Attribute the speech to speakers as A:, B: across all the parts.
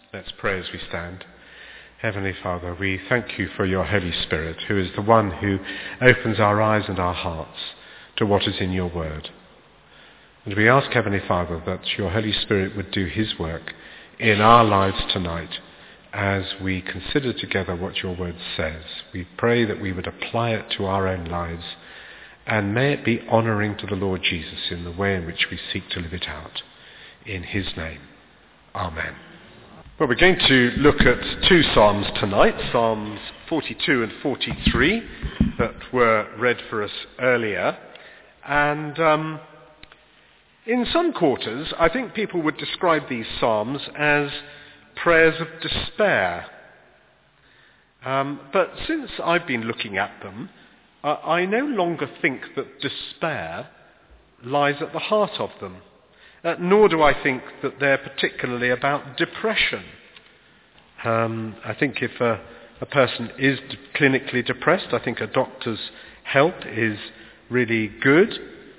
A: Let's pray as we stand. Heavenly Father, we thank you for your Holy Spirit, who is the one who opens our eyes and our hearts to what is in your word. And we ask, Heavenly Father, that your Holy Spirit would do his work in our lives tonight as we consider together what your word says. We pray that we would apply it to our own lives, and may it be honouring to the Lord Jesus in the way in which we seek to live it out. In his name, amen. Well, we're going to look at two Psalms tonight, Psalms 42 and 43, that were read for us earlier. And in some quarters, I think people would describe these Psalms as prayers of despair. But since I've been looking at them, I no longer think that despair lies at the heart of them. Nor do I think that they're particularly about depression. I think if a person is clinically depressed, I think a doctor's help is really good.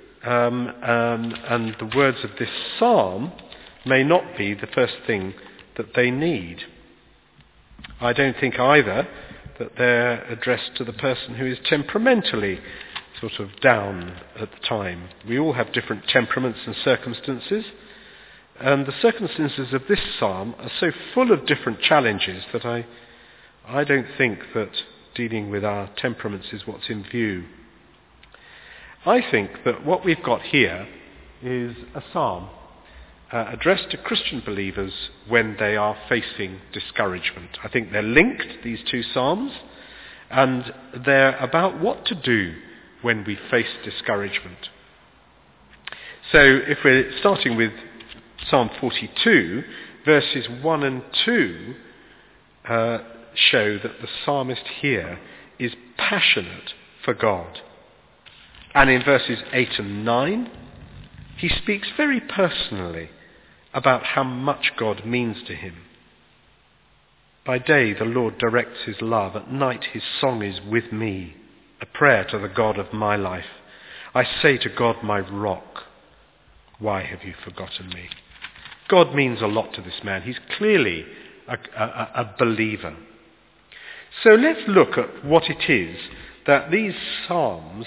A: And the words of this psalm may not be the first thing that they need. I don't think either that they're addressed to the person who is temperamentally sort of down at the time. We all have different temperaments and circumstances, and the circumstances of this psalm are so full of different challenges that I don't think that dealing with our temperaments is what's in view. I think that what we've got here is a psalm addressed to Christian believers when they are facing discouragement. I think they're linked, these two psalms, and they're about what to do when we face discouragement. So if we're starting with Psalm 42, verses 1 and 2 show that the psalmist here is passionate for God. And in verses 8 and 9, he speaks very personally about how much God means to him. By day the Lord directs his love, at night his song is with me, a prayer to the God of my life. I say to God, my rock, why have you forgotten me? God means a lot to this man. He's clearly a believer. So let's look at what it is that these psalms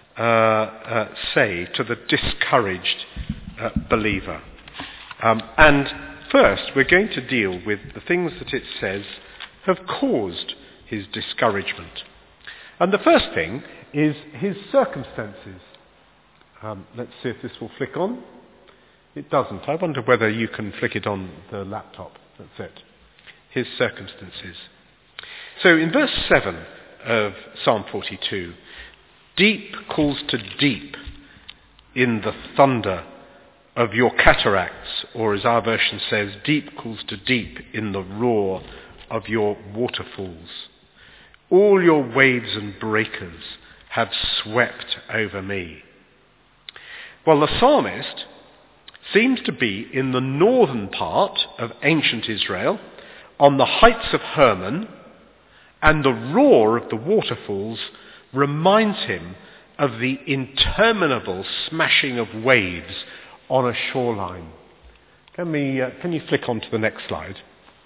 A: say to the discouraged believer. And first, we're going to deal with the things that it says have caused his discouragement. And the first thing is his circumstances. Let's see if this will flick on. It doesn't. I wonder whether you can flick it on the laptop. That's it. His circumstances. So in verse 7 of Psalm 42, deep calls to deep in the thunder of your cataracts, or as our version says, deep calls to deep in the roar of your waterfalls. All your waves and breakers have swept over me. Well, the psalmist seems to be in the northern part of ancient Israel, on the heights of Hermon, and the roar of the waterfalls reminds him of the interminable smashing of waves on a shoreline. Can you flick on to the next slide?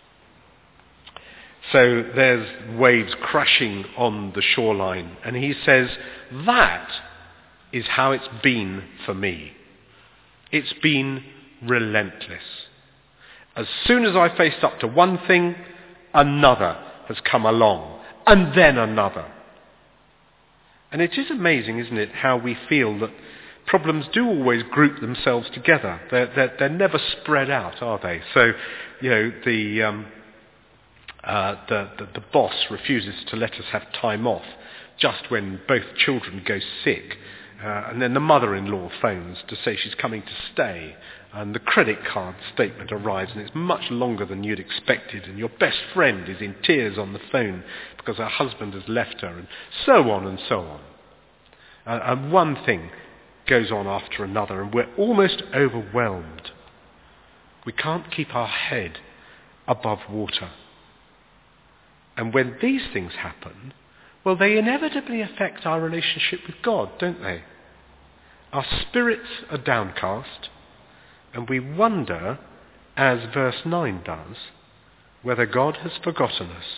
A: So there's waves crashing on the shoreline, and he says, that is how it's been for me. It's been relentless. As soon as I faced up to one thing, another has come along, and then another. And it is amazing, isn't it, how we feel that problems do always group themselves together. They're never spread out, are they? So, you know, the boss refuses to let us have time off just when both children go sick. And then the mother-in-law phones to say she's coming to stay, and the credit card statement arrives and it's much longer than you'd expected, and your best friend is in tears on the phone because her husband has left her, and so on and so on. And one thing goes on after another, and we're almost overwhelmed. We can't keep our head above water. And when these things happen, well, they inevitably affect our relationship with God, don't they? Our spirits are downcast, and we wonder, as verse 9 does, whether God has forgotten us.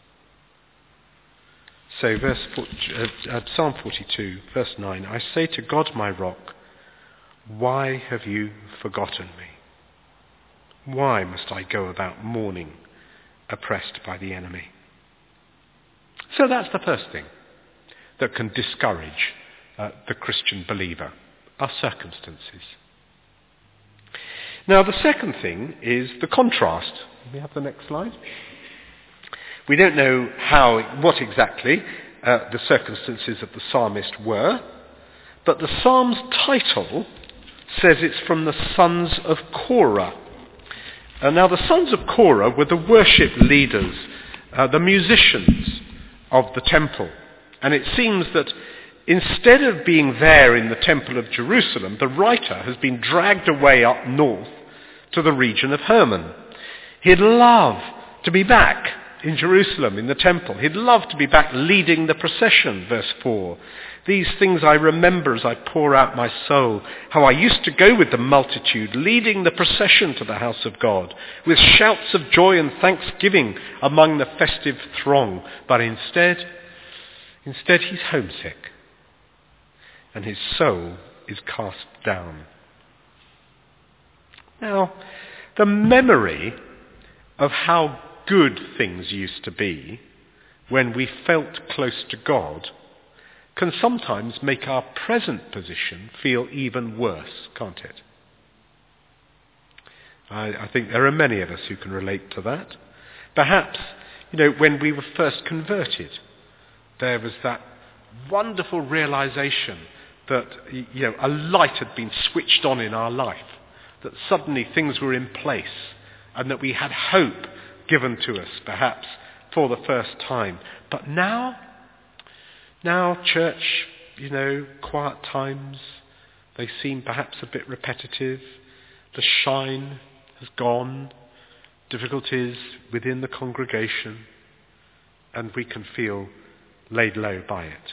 A: So Psalm 42, verse 9, I say to God my rock, why have you forgotten me? Why must I go about mourning, oppressed by the enemy? So that's the first thing that can discourage the Christian believer, our circumstances. Now the second thing is the contrast. Can we have the next slide? We don't know what exactly the circumstances of the psalmist were, but the psalm's title says it's from the sons of Korah. Now the sons of Korah were the worship leaders, the musicians of the temple. And it seems that instead of being there in the temple of Jerusalem, the writer has been dragged away up north to the region of Hermon. He'd love to be back in Jerusalem, in the temple. He'd love to be back leading the procession, verse 4. These things I remember as I pour out my soul, how I used to go with the multitude, leading the procession to the house of God, with shouts of joy and thanksgiving among the festive throng. But instead he's homesick, and his soul is cast down. Now, the memory of how good things used to be when we felt close to God can sometimes make our present position feel even worse, can't it? I think there are many of us who can relate to that. Perhaps, when we were first converted, there was that wonderful realization that, a light had been switched on in our life, that suddenly things were in place, and that we had hope given to us, perhaps, for the first time. But now church, quiet times, they seem perhaps a bit repetitive. The shine has gone, difficulties within the congregation, and we can feel laid low by it.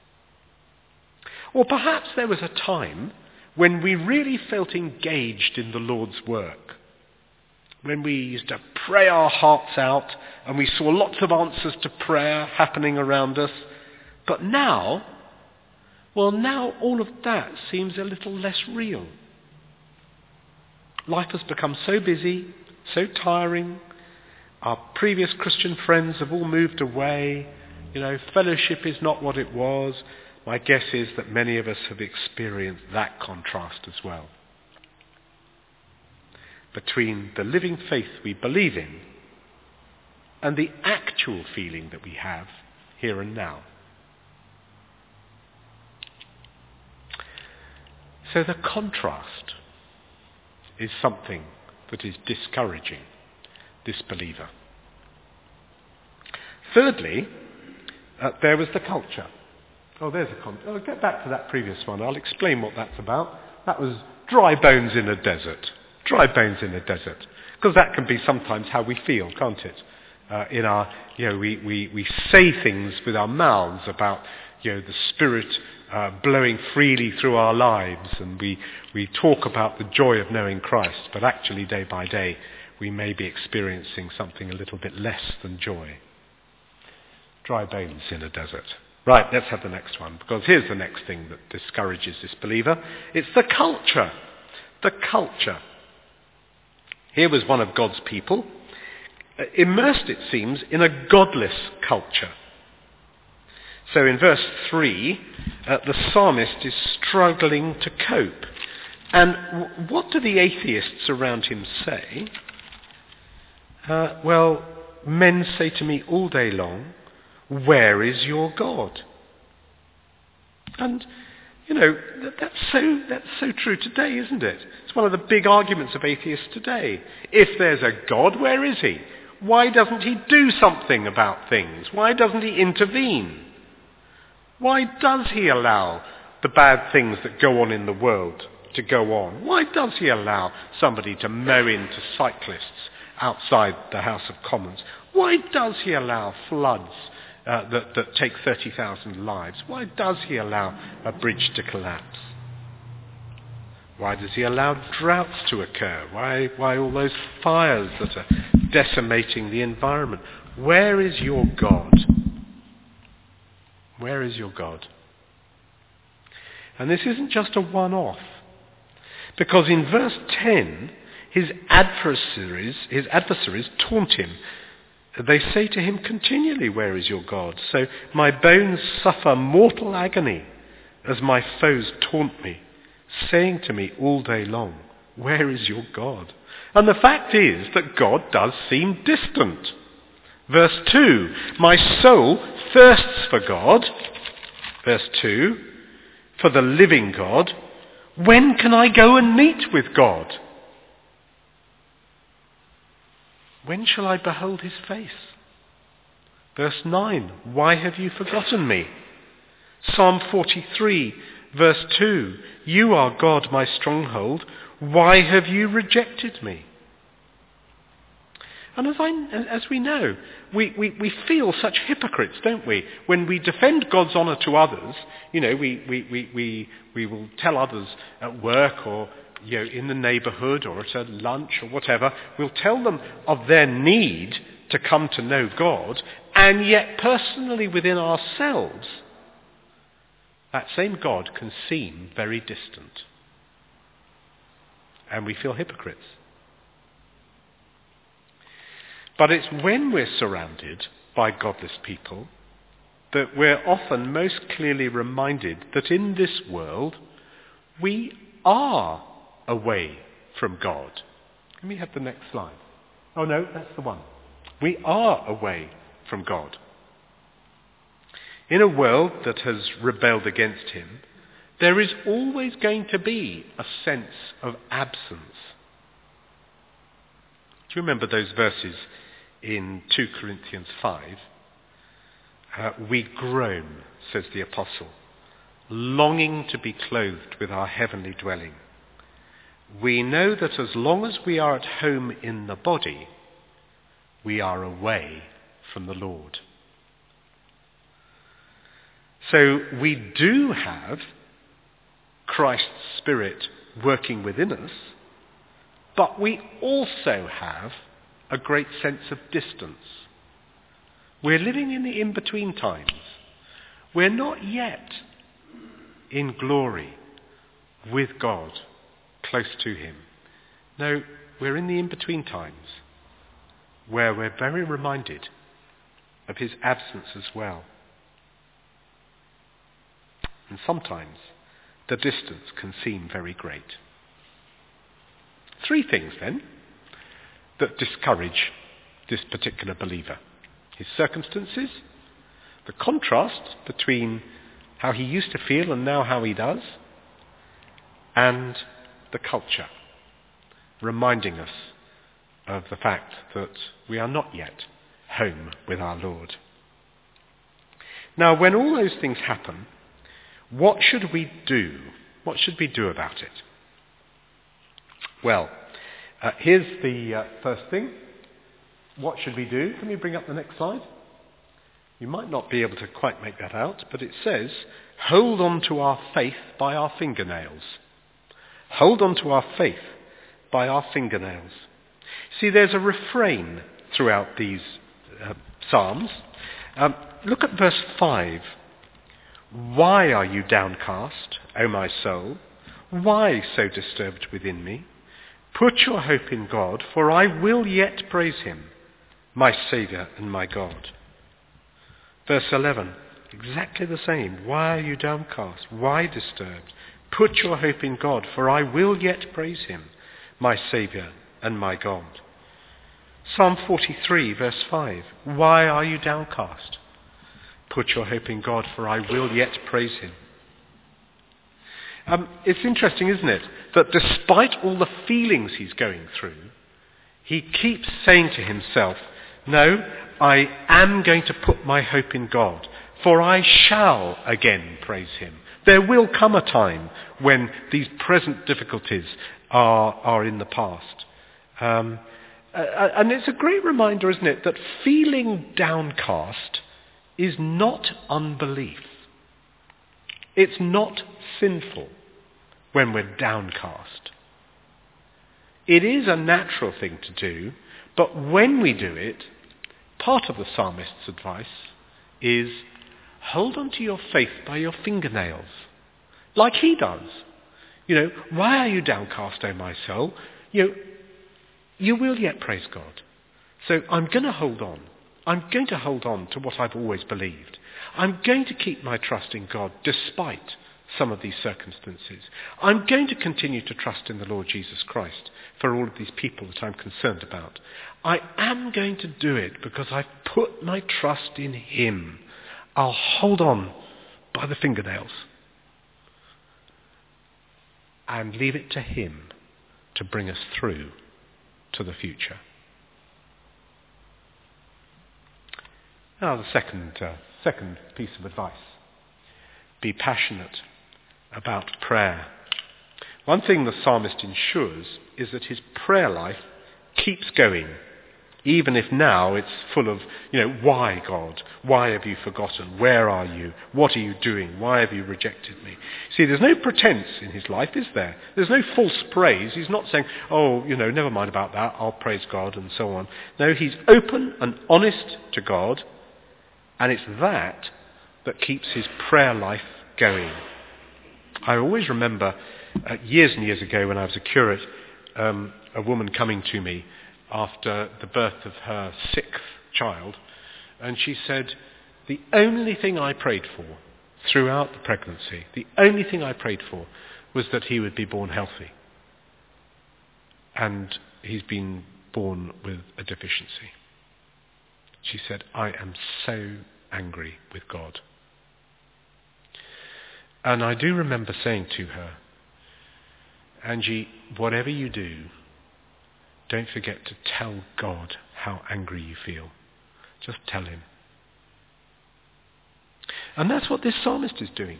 A: Or perhaps there was a time when we really felt engaged in the Lord's work, when we used to pray our hearts out and we saw lots of answers to prayer happening around us. But now all of that seems a little less real. Life has become so busy, so tiring. Our previous Christian friends have all moved away. Fellowship is not what it was. My guess is that many of us have experienced that contrast as well, between the living faith we believe in and the actual feeling that we have here and now. So the contrast is something that is discouraging this believer. Thirdly, there was the culture. Get back to that previous one. I'll explain what that's about. That was dry bones in a desert. Dry bones in a desert. Because that can be sometimes how we feel, can't it? We say things with our mouths about, the Spirit blowing freely through our lives, and we talk about the joy of knowing Christ, but actually day by day we may be experiencing something a little bit less than joy. Dry bones in a desert. Right, let's have the next one, because here's the next thing that discourages this believer. It's the culture. The culture. Here was one of God's people, immersed, it seems, in a godless culture. So in verse 3, the psalmist is struggling to cope. And what do the atheists around him say? Men say to me all day long, where is your God? And, that's so true today, isn't it? It's one of the big arguments of atheists today. If there's a God, where is he? Why doesn't he do something about things? Why doesn't he intervene? Why does he allow the bad things that go on in the world to go on? Why does he allow somebody to mow into cyclists outside the House of Commons? Why does he allow floods that take 30,000 lives? Why does he allow a bridge to collapse? Why does he allow droughts to occur? Why all those fires that are decimating the environment. Where is your God? Where is your God? And this isn't just a one-off. Because in verse 10, his adversaries taunt him. They say to him continually, "Where is your God?" So my bones suffer mortal agony as my foes taunt me, saying to me all day long, "Where is your God?" And the fact is that God does seem distant. Verse 2, my soul thirsts for God. Verse 2, for the living God. When can I go and meet with God? When shall I behold his face? Verse 9, why have you forgotten me? Psalm 43, verse 2, you are God, my stronghold. Why have you rejected me? And as we know, we feel such hypocrites, don't we? When we defend God's honour to others, we will tell others at work or in the neighbourhood or at a lunch or whatever, we'll tell them of their need to come to know God, and yet personally within ourselves, that same God can seem very distant. And we feel hypocrites. But it's when we're surrounded by godless people that we're often most clearly reminded that in this world we are away from God. Can we have the next slide? Oh no, that's the one. We are away from God. In a world that has rebelled against him, there is always going to be a sense of absence. Do you remember those verses in 2 Corinthians 5? We groan, says the apostle, longing to be clothed with our heavenly dwelling. We know that as long as we are at home in the body, we are away from the Lord. So we do have Christ's Spirit working within us, but we also have a great sense of distance. We're living in the in-between times. We're not yet in glory with God, close to him. No, we're in the in-between times, where we're very reminded of his absence as well. And sometimes the distance can seem very great. 3 things then that discourage this particular believer. His circumstances, the contrast between how he used to feel and now how he does, and the culture, reminding us of the fact that we are not yet home with our Lord. Now, when all those things happen, what should we do? What should we do about it? Well, here's the first thing. What should we do? Can we bring up the next slide? You might not be able to quite make that out, but it says, hold on to our faith by our fingernails. Hold on to our faith by our fingernails. See, there's a refrain throughout these Psalms. Look at verse 5. Why are you downcast, O my soul? Why so disturbed within me? Put your hope in God, for I will yet praise him, my Saviour and my God. Verse 11, exactly the same. Why are you downcast? Why disturbed? Put your hope in God, for I will yet praise him, my Saviour and my God. Psalm 43, verse 5, why are you downcast? Put your hope in God, for I will yet praise him. It's interesting, isn't it, that despite all the feelings he's going through, he keeps saying to himself, no, I am going to put my hope in God, for I shall again praise him. There will come a time when these present difficulties are in the past. And it's a great reminder, isn't it, that feeling downcast is not unbelief. It's not sinful when we're downcast. It is a natural thing to do, But when we do it, part of the psalmist's advice is hold on to your faith by your fingernails, like he does. Why are you downcast, O my soul? You will yet praise God. So I'm going to hold on. I'm going to hold on to what I've always believed. I'm going to keep my trust in God despite some of these circumstances. I'm going to continue to trust in the Lord Jesus Christ for all of these people that I'm concerned about. I am going to do it because I've put my trust in him. I'll hold on by the fingernails and leave it to him to bring us through to the future. Now the second piece of advice. Be passionate about prayer. One thing the psalmist ensures is that his prayer life keeps going, even if now it's full of, why God? Why have you forgotten? Where are you? What are you doing? Why have you rejected me? See, there's no pretense in his life, is there? There's no false praise. He's not saying, never mind about that, I'll praise God and so on. No, he's open and honest to God, and it's that keeps his prayer life going. I always remember years and years ago when I was a curate, a woman coming to me after the birth of her 6th child, and she said, the only thing I prayed for throughout the pregnancy, the only thing I prayed for was that he would be born healthy. And he's been born with a deficiency. She said, I am so angry with God. And I do remember saying to her, Angie, whatever you do, don't forget to tell God how angry you feel. Just tell him. And that's what this psalmist is doing.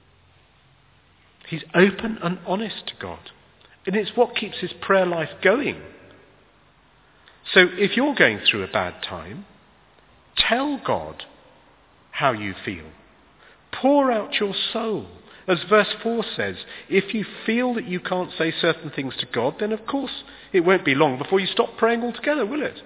A: He's open and honest to God. And it's what keeps his prayer life going. So if you're going through a bad time, tell God how you feel. Pour out your soul. As verse 4 says, if you feel that you can't say certain things to God, then of course it won't be long before you stop praying altogether, will it?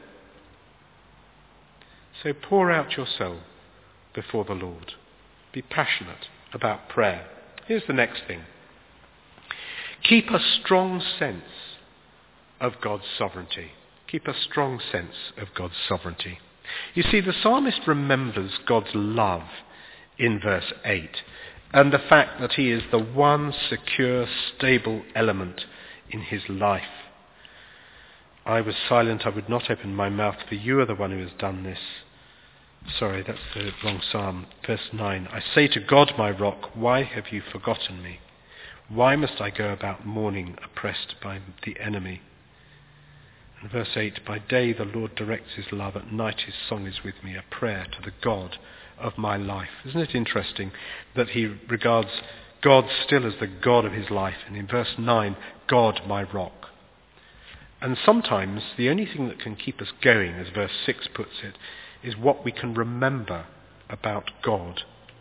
A: So pour out your soul before the Lord. Be passionate about prayer. Here's the next thing. Keep a strong sense of God's sovereignty. Keep a strong sense of God's sovereignty. You see, the psalmist remembers God's love in verse 8 and the fact that he is the one secure, stable element in his life. I was silent, I would not open my mouth, for you are the one who has done this. Sorry, that's the wrong psalm. Verse 9, I say to God, my rock, why have you forgotten me? Why must I go about mourning, oppressed by the enemy? And verse 8, by day the Lord directs his love, at night his song is with me, a prayer to the God of my life. Isn't it interesting that he regards God still as the God of his life? And in verse 9, God my rock. And sometimes the only thing that can keep us going, as verse 6 puts it, is what we can remember about God.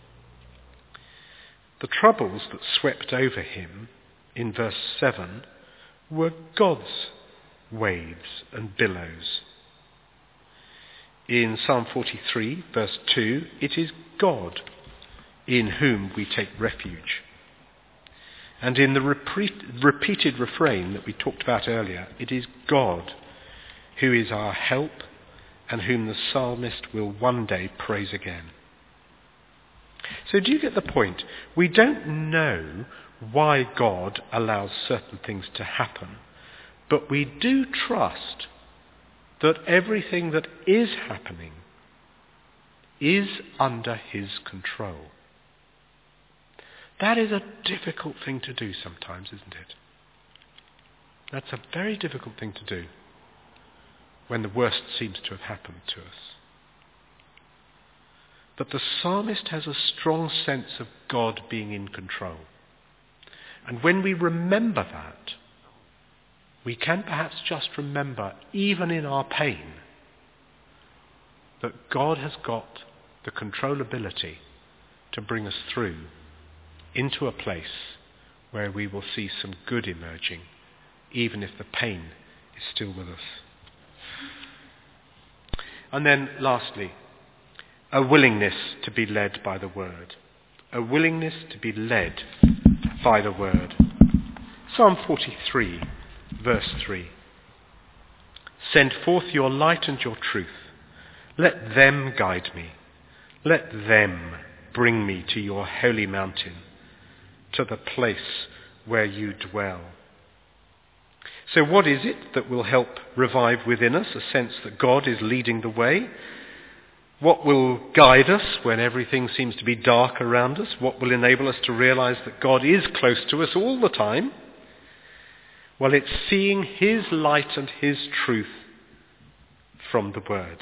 A: The troubles that swept over him in verse 7 were God's waves and billows. In Psalm 43, verse 2, it is God in whom we take refuge. And in the repeated refrain that we talked about earlier, it is God who is our help and whom the psalmist will one day praise again. So do you get the point? We don't know why God allows certain things to happen, but we do trust that everything that is happening is under his control. That is a difficult thing to do sometimes, isn't it? That's a very difficult thing to do when the worst seems to have happened to us. But the psalmist has a strong sense of God being in control. And when we remember that, we can perhaps just remember, even in our pain, that God has got the controllability to bring us through into a place where we will see some good emerging, even if the pain is still with us. And then lastly, a willingness to be led by the word. A willingness to be led by the word. Psalm 43, verse 3. Send forth your light and your truth. Let them guide me. Let them bring me to your holy mountain, to the place where you dwell. So what is it that will help revive within us a sense that God is leading the way? What will guide us when everything seems to be dark around us? What will enable us to realize that God is close to us all the time? Well, it's seeing his light and his truth from the word.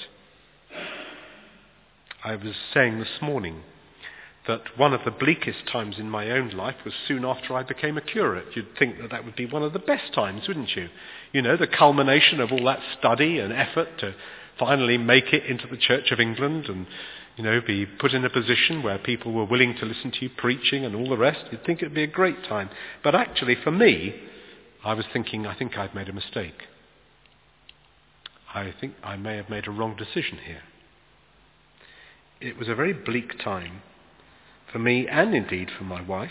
A: I was saying this morning that one of the bleakest times in my own life was soon after I became a curate. You'd think that that would be one of the best times, wouldn't you? You know, the culmination of all that study and effort to finally make it into the Church of England and, you know, be put in a position where people were willing to listen to you preaching and all the rest. You'd think it'd be a great time. But actually, for me, I was thinking, I think I've made a mistake. I think I may have made a wrong decision here. It was a very bleak time for me and indeed for my wife.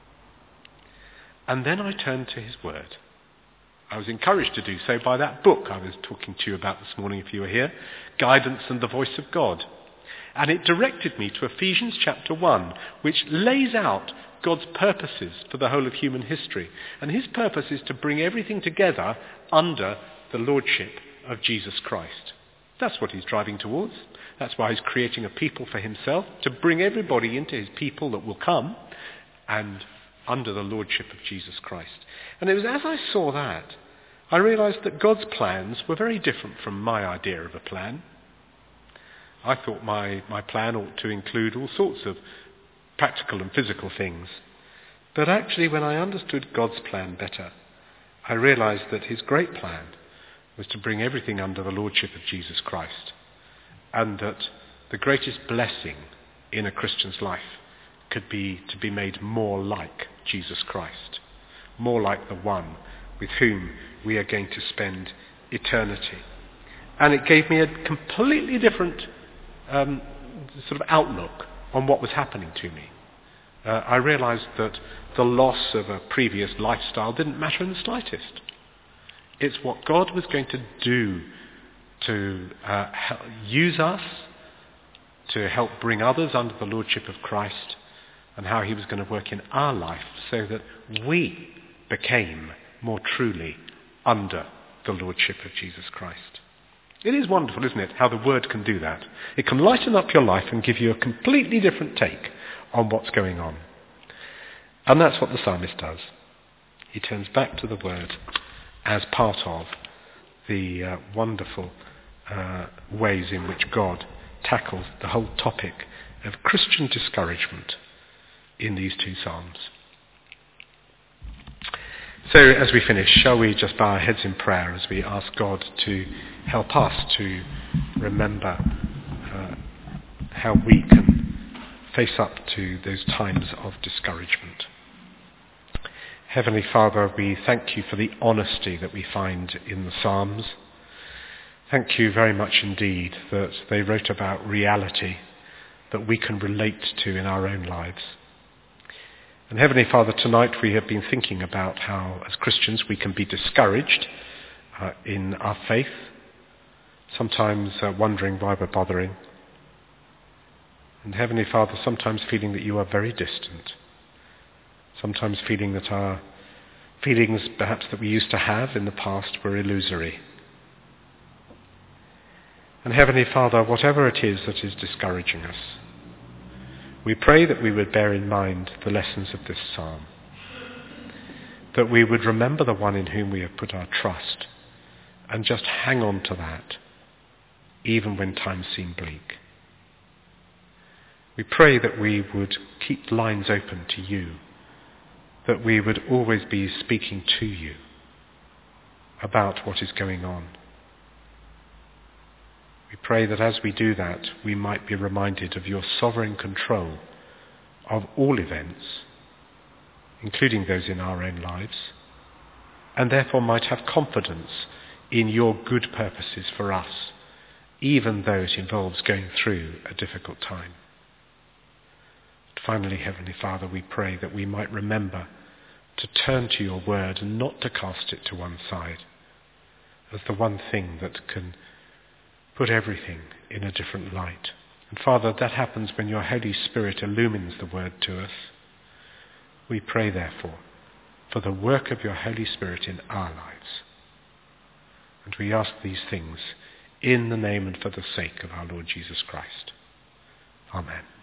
A: And then I turned to his word. I was encouraged to do so by that book I was talking to you about this morning if you were here, Guidance and the Voice of God. And it directed me to Ephesians chapter 1, which lays out God's purposes for the whole of human history. And his purpose is to bring everything together under the lordship of Jesus Christ. That's what he's driving towards. That's why he's creating a people for himself, to bring everybody into his people that will come and under the lordship of Jesus Christ. And it was as I saw that, I realized that God's plans were very different from my idea of a plan. I thought my plan ought to include all sorts of practical and physical things. But actually, when I understood God's plan better, I realized that his great plan was to bring everything under the lordship of Jesus Christ, and that the greatest blessing in a Christian's life could be to be made more like Jesus Christ, more like the one with whom we are going to spend eternity. And it gave me a completely different sort of outlook on what was happening to me. I realized that the loss of a previous lifestyle didn't matter in the slightest. It's what God was going to do to use us to help bring others under the lordship of Christ, and how he was going to work in our life so that we became more truly under the lordship of Jesus Christ. It is wonderful, isn't it, how the word can do that. It can lighten up your life and give you a completely different take on what's going on. And that's what the psalmist does. He turns back to the word as part of the wonderful ways in which God tackles the whole topic of Christian discouragement in these two psalms. So as we finish, shall we just bow our heads in prayer as we ask God to help us to remember how we can face up to those times of discouragement. Heavenly Father, we thank you for the honesty that we find in the Psalms. Thank you very much indeed that they wrote about reality that we can relate to in our own lives. And Heavenly Father, tonight we have been thinking about how, as Christians, we can be discouraged in our faith, sometimes wondering why we're bothering. And Heavenly Father, sometimes feeling that you are very distant, sometimes feeling that our feelings perhaps that we used to have in the past were illusory. And Heavenly Father, whatever it is that is discouraging us, we pray that we would bear in mind the lessons of this psalm, that we would remember the one in whom we have put our trust and just hang on to that, even when times seem bleak. We pray that we would keep lines open to you, that we would always be speaking to you about what is going on. We pray that as we do that, we might be reminded of your sovereign control of all events, including those in our own lives, and therefore might have confidence in your good purposes for us even though it involves going through a difficult time. Finally, Heavenly Father, we pray that we might remember to turn to your word and not to cast it to one side as the one thing that can put everything in a different light. And Father, that happens when your Holy Spirit illumines the word to us. We pray, therefore, for the work of your Holy Spirit in our lives. And we ask these things in the name and for the sake of our Lord Jesus Christ. Amen.